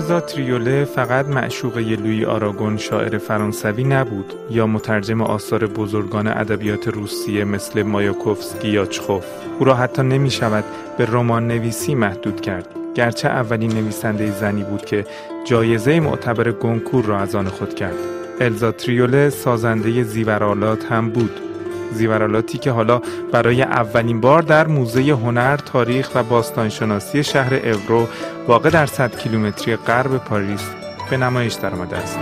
الزا تریوله فقط معشوقه لویی آراگون شاعر فرانسوی نبود یا مترجم آثار بزرگان ادبیات روسیه مثل مایاکوفسکی یا چخوف. او را حتی نمی شود به رمان نویسی محدود کرد، گرچه اولین نویسنده زنی بود که جایزه معتبر گونکور را از آن خود کرد. الزا تریوله سازنده زیورآلات هم بود، زیورآلاتی که حالا برای اولین بار در موزه هنر، تاریخ و باستانشناسی شهر اورو واقع در 100 کیلومتری غرب پاریس به نمایش درآمده است.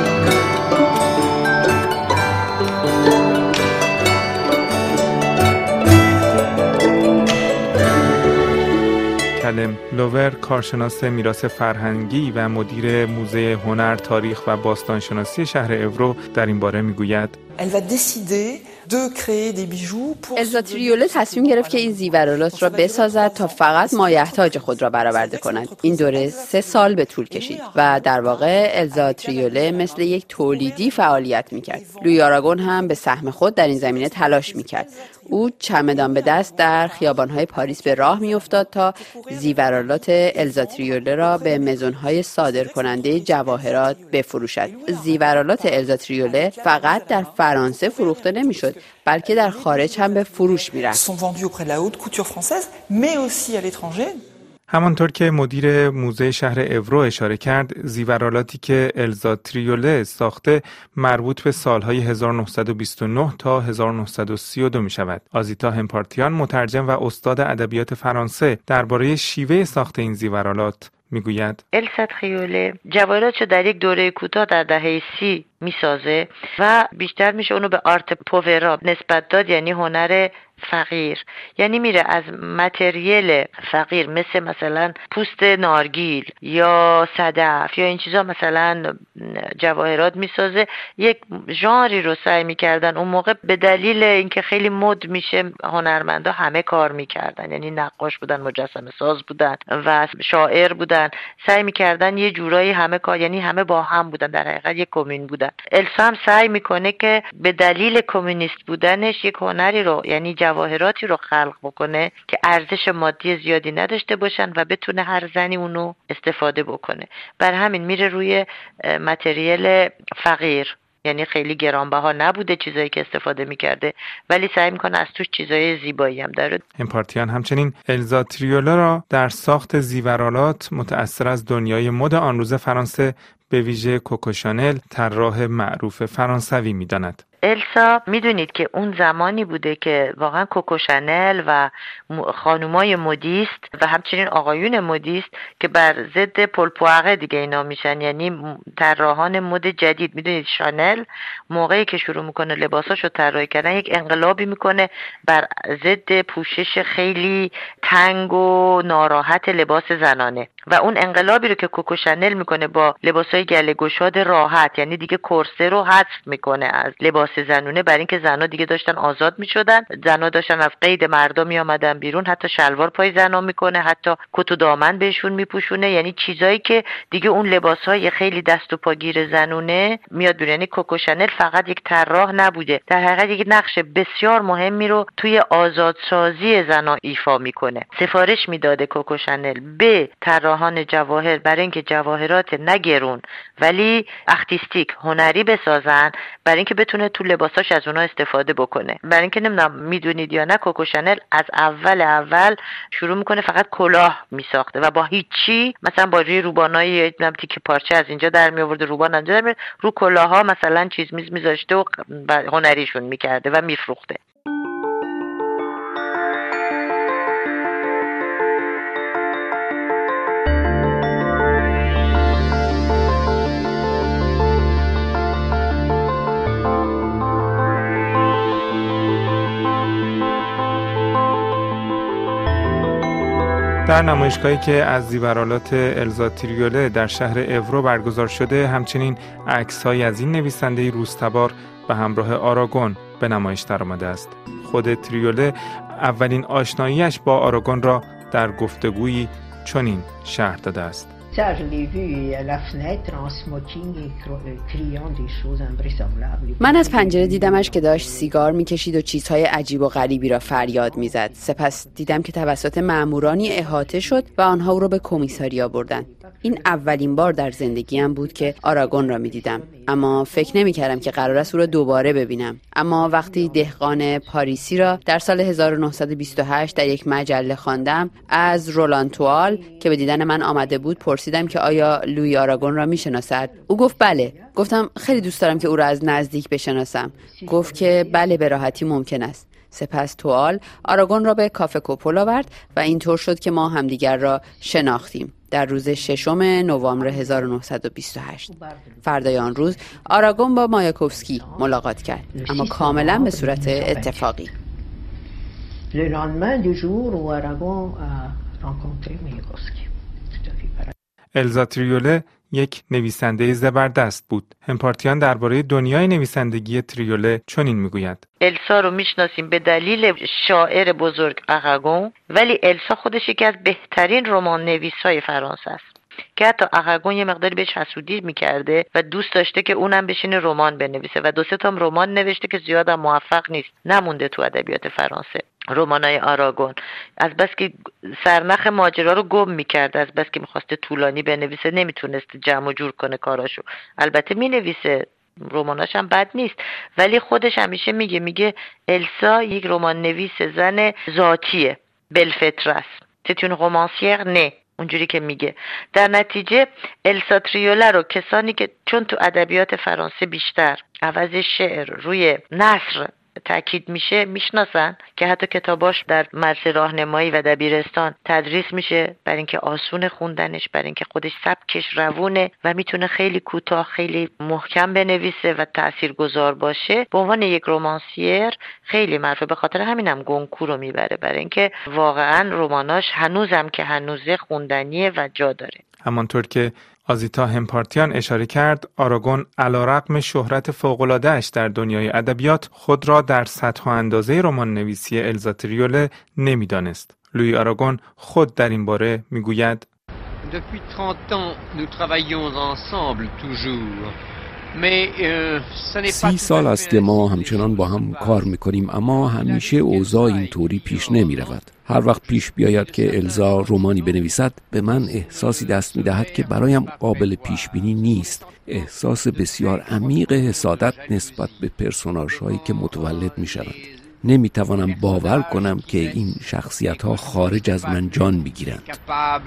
کلم لوور، کارشناس میراث فرهنگی و مدیر موزه هنر، تاریخ و باستانشناسی شهر اورو در این باره میگوید: الزا تریوله تصمیم گرفت که این زیورآلات را بسازد تا فقط مایحتاج خود را برآورده کند. این دوره 3 سال به طول کشید و در واقع الزا تریوله مثل یک تولیدی فعالیت میکرد. لویی آراگون هم به سهم خود در این زمینه تلاش میکرد. او چمدان به دست در خیابان‌های پاریس به راه میافتاد تا زیورآلات الزا تریوله را به مزون‌های صادرکننده جواهرات بفروشد. زیورآلات الزا تریوله فقط در فرانسه فروخته نمیشد، بلکه در خارج هم به فروش میرفت. همانطور که مدیر موزه شهر اورو اشاره کرد، زیورآلاتی که الزا تریوله ساخته مربوط به سالهای 1929 تا 1932 می شود. آزیتا همپارتیان، مترجم و استاد ادبیات فرانسه، درباره شیوه ساخت این زیورآلات میگوید: الزا تریوله جواهرات در یک دوره کوتاه در دهه 30 میسازه و بیشتر میشه اونو به آرت پوورا نسبت داد، یعنی هنر فقیر. یعنی میره از متریال فقیر مثلا پوست نارگیل یا صدف یا این چیزا مثلا جواهرات میسازه. یک ژانری رو سعی میکردن اون موقع، به دلیل اینکه خیلی مد میشه، هنرمندا همه کار میکردن، یعنی نقاش بودن، مجسمه ساز بودن و شاعر بودن، سعی میکردن یه جورایی همه کار، یعنی همه با هم بودن، در حقیقت یک کمیون بودن. الزا هم سعی میکنه که به دلیل کمونیست بودنش یک هنری رو، یعنی جواهراتی رو خلق بکنه که ارزش مادی زیادی نداشته باشن و بتونه هر زنی اونو استفاده بکنه. بر همین میره روی متریال فقیر، یعنی خیلی گرانبها نبوده چیزایی که استفاده میکرده، ولی سعی میکنه از توش چیزای زیبایی هم داره. همپارتیان همچنین الزا تریوله را در ساخت زیورآلات متأثر از دنیای مد آن روز فرانسه، به ویژه کوکو شانل، طراح معروف فرانسوی میداند. الزا میدونید که اون زمانی بوده که واقعا کوکو شانل و خانومای مدیست و همچنین آقایون مدیست که بر ضد پل پواره دیگه اینا میشن، یعنی طراحان مد جدید. میدونید شانل موقعی که شروع میکنه لباساشو طراحی کردن، یک انقلابی میکنه بر ضد پوشش خیلی تنگ و ناراحت لباس زنانه و اون انقلابی رو که کوکو شانل میکنه با لباسای گله گشاد راحت، یعنی دیگه کرسه رو حذف میکنه از لباس زنونه، برای اینکه زنا دیگه داشتن آزاد میشدن، زنا داشتن از قید مردا می آمدن بیرون، حتی شلوار پای زنا میکنه، حتی کت و دامن بهشون میپوشونه، یعنی چیزایی که دیگه اون لباسهای خیلی دست و پاگیر زنونه میاد بیرون. یعنی کوکو شانل فقط یک طراح نبوده، در حقیقت یک نقش بسیار مهمی رو توی آزادسازی زنا ایفا میکنه. سفارش میداده کوکو شانل به طراحان جواهر برای اینکه جواهرات نگرون ولی اختیستیک هنری بسازن، برای اینکه بتونه تو لباساش از اونها استفاده بکنه. برای اینکه نمیدونم میدونید یا نه، کوکو شانل از اول شروع میکنه فقط کلاه میساخته و با هیچی، مثلا با روی روبانای تیکه پارچه از اینجا در می آورده، روبان اونجا در می، رو کلاها مثلا چیز میذاشته و هنریشون میکرده و میفروخته. در نمایشگاهی که از زیورآلات الزا تریوله در شهر اورو برگزار شده، همچنین عکس‌هایی از این نویسنده روزتبار به همراه آراگون به نمایش درآمده است. خود تریوله اولین آشناییش با آراگون را در گفتگویی چنین شرح داده است: من از پنجره دیدمش که داشت سیگار میکشید و چیزهای عجیب و غریبی را فریاد میزد. سپس دیدم که توسط مامورانی احاطه شد و آنها او را به کمیساریا بردند. این اولین بار در زندگیم بود که آراگون را میدیدم، اما فکر نمی‌کردم که قرار است او را دوباره ببینم. اما وقتی دهقان پاریسی را در سال 1928 در یک مجله خواندم، از رولان توال که به دیدن من آمده بود پرسیدم که آیا لویی آراگون را میشناسد. او گفت بله. گفتم خیلی دوست دارم که او را از نزدیک بشناسم. گفت که بله، به راحتی ممکن است. سپس توال آراگون را به کافه کوپول آورد و اینطور شد که ما همدیگر را شناختیم. در روز 6 نوامبر 1928. فردای آن روز آراگون با مایاکوفسکی ملاقات کرد، اما کاملا به صورت اتفاقی. الزا تریوله یک نویسنده زبردست بود. همپارتیان درباره دنیای نویسندگی تریوله چنین میگوید: السا رو میشناسیم به دلیل شاعر بزرگ آراگون، ولی السا خودش یکی از بهترین رمان نویسای فرانسه است که حتی آراگون یه مقداری بهش حسودی میکرده و دوست داشته که اونم بشینه رمان بنویسه و 2-3 تا رمان نوشته که زیاد هم موفق نیست، نمونده تو ادبیات فرانسه. رمانای آراگون از بس که سرنخ ماجرا رو گم میکرد، از بس که میخواسته طولانی بنویسه نمیتونست جمع و جور کنه کاراشو. البته مینویسه، رماناش هم بد نیست، ولی خودش همیشه میگه السا یک رمان نویس زن ذاتیه، بلفترس، c'est une romancière née، اونجوری که میگه. در نتیجه السا تریوله رو کسانی که چون تو ادبیات فرانسه بیشتر عوض شعر روی نثر تاکید میشه میشناسن، که حتی کتاباش در مدرسه راهنمایی و دبیرستان تدریس میشه، برای اینکه آسون خوندنش، برای اینکه خودش سبکش روونه و میتونه خیلی کوتاه خیلی محکم بنویسه و تاثیرگذار باشه. به عنوان یک رومانسیر خیلی معروفه، به خاطر همینم گونکور رو میبره، برای اینکه واقعا رماناش هنوزم که هنوزه خوندنیه و جا داره. همانطور که آزیتا همپارتیان اشاره کرد، آراگون علیرغم شهرت فوق‌العاده‌اش در دنیای ادبیات خود را در سطح و اندازه رمان نویسی الزا تریوله نمی‌دانست. لویی آراگون خود در این باره می‌گوید: Depuis 30 ans nous travaillons ensemble toujours. 30 سال است که ما همچنان با هم کار میکنیم، اما همیشه اوضاع اینطوری پیش نمی رود. هر وقت پیش بیاید که الزا رمانی بنویسد، به من احساسی دست میدهد که برایم قابل پیش بینی نیست. احساس بسیار عمیق حسادت نسبت به پرسوناژهایی که متولد می شوند. نمی توانم باور کنم که این شخصیت ها خارج از من جان بگیرند.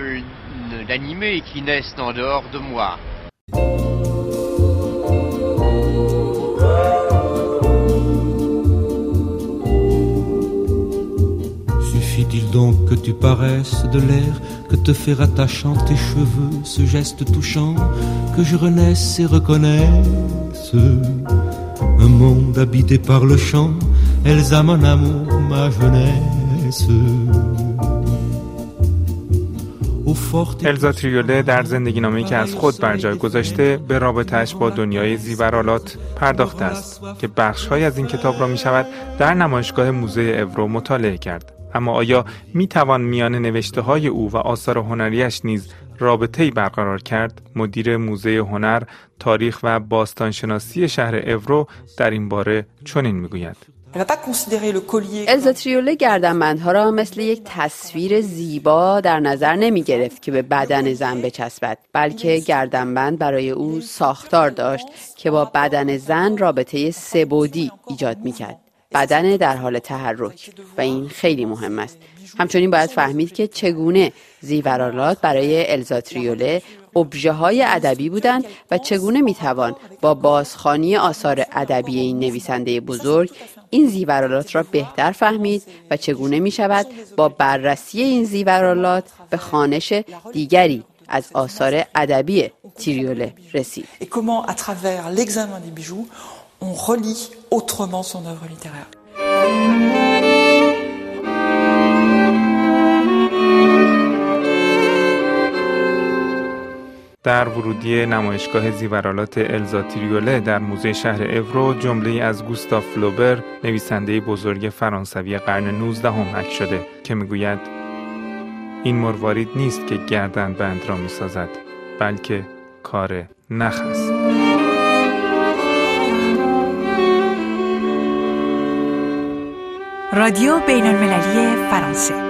Suffit-il donc que tu paraisses de l'air que te fait rattachant tes cheveux, ce geste touchant, que je renaisse et reconnaisse un monde habité par le chant, Elsa mon amour, ma jeunesse. الزا تریوله در زندگی نامه‌ای که از خود بر جای گذاشته به رابطه‌اش با دنیای زیورآلات پرداخته است که بخش‌های از این کتاب را می‌شود در نمایشگاه موزه اورو مطالعه کرد. اما آیا می‌توان میان نوشته‌های او و آثار هنریش نیز رابطه‌ای برقرار کرد؟ مدیر موزه هنر، تاریخ و باستانشناسی شهر اورو در این باره چنین می‌گوید: الزا تریوله گردنبندها را مثل یک تصویر زیبا در نظر نمی گرفت که به بدن زن بچسبد، بلکه گردنبند برای او ساختار داشت که با بدن زن رابطه سه‌بعدی ایجاد می کرد. بدن در حال تحرک و این خیلی مهم است. همچنین باید فهمید که چگونه زیورآلات برای الزا تریوله ابژه های ادبی بودند و چگونه میتوان با بازخوانی آثار ادبی این نویسنده بزرگ این زیورآلات را بهتر فهمید و چگونه میشود با بررسی این زیورآلات به خوانش دیگری از آثار ادبی تریوله رسید. Et comment à travers l'examen des bijoux on relie autrement son œuvre littéraire. در ورودی نمایشگاه زیورآلات الزا تریوله در موزه شهر اورو جمله‌ای از گوستاف فلوبر، نویسنده بزرگ فرانسوی قرن 19 حک شده که میگوید: این مروارید نیست که گردنبند را میسازد، بلکه کار نخ است. رادیو بین‌المللی فرانسه